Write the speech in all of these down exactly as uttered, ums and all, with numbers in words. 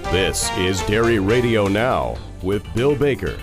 This is Dairy Radio Now with Bill Baker.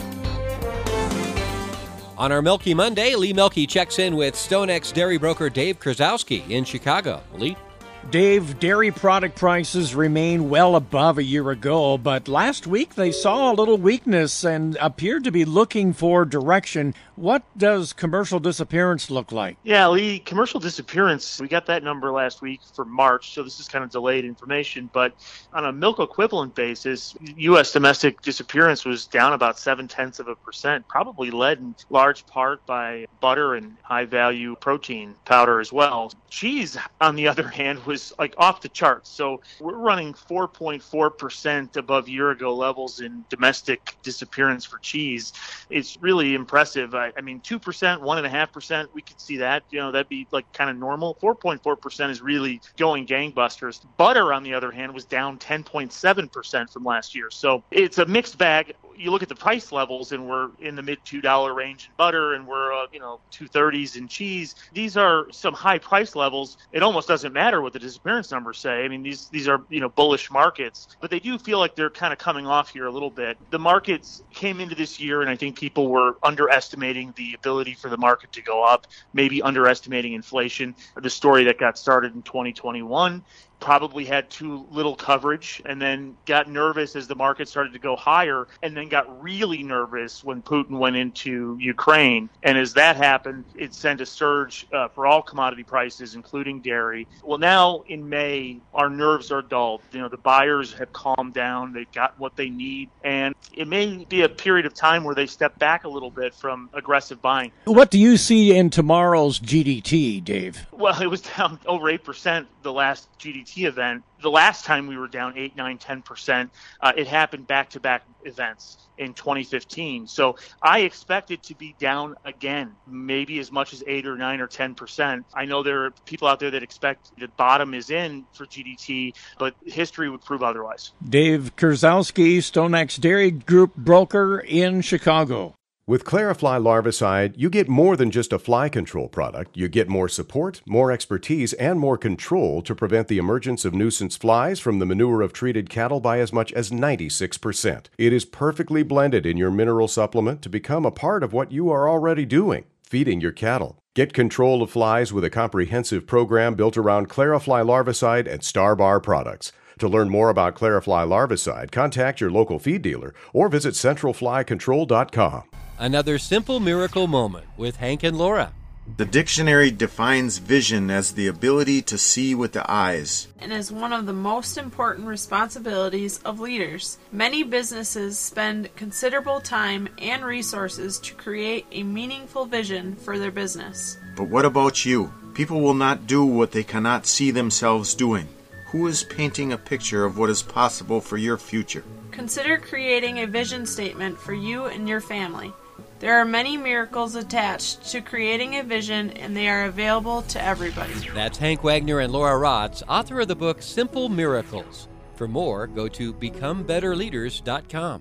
On our Milky Monday, Lee Milky checks in with StoneX dairy broker Dave Krasowski in Chicago. Lee? Dave, dairy product prices remain well above a year ago, but last week they saw a little weakness and appeared to be looking for direction. What does commercial disappearance look like? Yeah, Lee, commercial disappearance, we got that number last week for March, so this is kind of delayed information, but on a milk equivalent basis, U S domestic disappearance was down about seven-tenths of a percent, probably led in large part by butter and high-value protein powder as well. Cheese, on the other hand, was like off the charts. So we're running four point four percent above year-ago levels in domestic disappearance for cheese. It's really impressive. I, I mean, two percent, one point five percent, we could see that. You know, that'd be like kind of normal. four point four percent is really going gangbusters. Butter, on the other hand, was down ten point seven percent from last year. So it's a mixed bag. You look at the price levels, and we're in the mid two dollar range in butter, and we're, uh, you know, two thirties in cheese. These are some high price levels. It almost doesn't matter what the disappearance numbers say. I mean, these these are, you know, bullish markets, but they do feel like they're kind of coming off here a little bit. The markets came into this year, and I think people were underestimating the ability for the market to go up, maybe underestimating inflation. The story that got started in twenty twenty-one probably had too little coverage and then got nervous as the market started to go higher, and then got really nervous when Putin went into Ukraine. And as that happened, it sent a surge uh, for all commodity prices, including dairy. Well, now in May, our nerves are dulled. You know, the buyers have calmed down. They've got what they need. And it may be a period of time where they step back a little bit from aggressive buying. What do you see in tomorrow's G D T, Dave? Well, it was down over eight percent the last G D T event. The last time we were down eight, nine, ten percent, uh, it happened back-to-back events in twenty fifteen. So I expect it to be down again, maybe as much as eight or nine or ten percent. I know there are people out there that expect the bottom is in for G D T, but history would prove otherwise. Dave Krasowski, StoneX Dairy Group broker in Chicago. With Clarifly Larvicide, you get more than just a fly control product. You get more support, more expertise, and more control to prevent the emergence of nuisance flies from the manure of treated cattle by as much as ninety-six percent. It is perfectly blended in your mineral supplement to become a part of what you are already doing, feeding your cattle. Get control of flies with a comprehensive program built around Clarifly Larvicide and Starbar products. To learn more about Clarifly Larvicide, contact your local feed dealer or visit central fly control dot com. Another simple miracle moment with Hank and Laura. The dictionary defines vision as the ability to see with the eyes, and is one of the most important responsibilities of leaders. Many businesses spend considerable time and resources to create a meaningful vision for their business. But what about you? People will not do what they cannot see themselves doing. Who is painting a picture of what is possible for your future? Consider creating a vision statement for you and your family. There are many miracles attached to creating a vision, and they are available to everybody. That's Hank Wagner and Laura Rotz, author of the book Simple Miracles. For more, go to become better leaders dot com.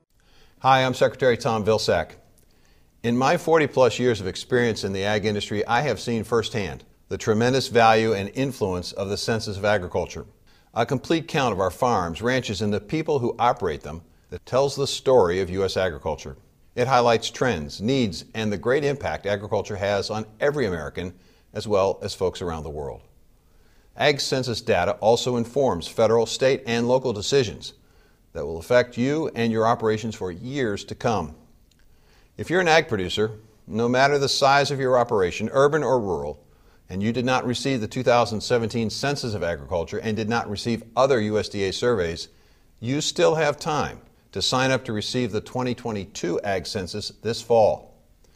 Hi, I'm Secretary Tom Vilsack. In my forty-plus years of experience in the ag industry, I have seen firsthand the tremendous value and influence of the Census of Agriculture. A complete count of our farms, ranches, and the people who operate them that tells the story of U S agriculture. It highlights trends, needs, and the great impact agriculture has on every American, as well as folks around the world. Ag Census data also informs federal, state, and local decisions that will affect you and your operations for years to come. If you're an ag producer, no matter the size of your operation, urban or rural, and you did not receive the two thousand seventeen Census of Agriculture and did not receive other U S D A surveys, you still have time to sign up to receive the twenty twenty-two Ag Census this fall.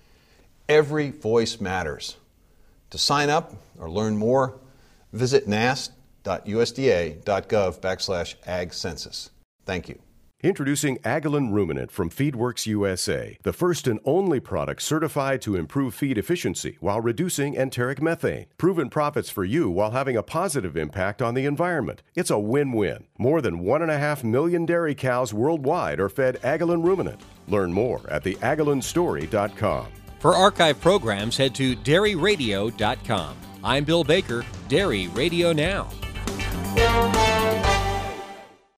Every voice matters. To sign up or learn more, visit N A S dot U S D A dot gov backslash ag census. Thank you. Introducing Agilent Ruminant from FeedWorks U S A, the first and only product certified to improve feed efficiency while reducing enteric methane. Proven profits for you while having a positive impact on the environment. It's a win-win. More than one and a half million dairy cows worldwide are fed Agilent Ruminant. Learn more at the agilent story dot com. For archive programs, head to dairy radio dot com. I'm Bill Baker, Dairy Radio Now.